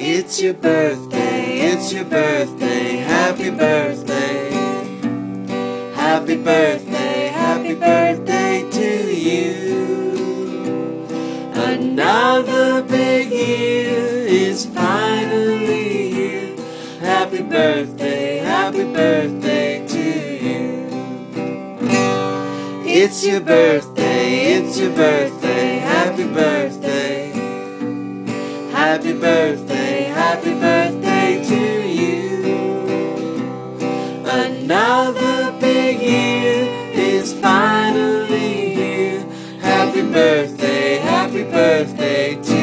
It's your birthday, it's your birthday, happy birthday. Happy birthday, happy birthday to you. Another big year is finally here. Happy birthday to you. It's your birthday, it's your birthday, happy birthday. Happy birthday to you. Another big year is finally here. Happy birthday to you.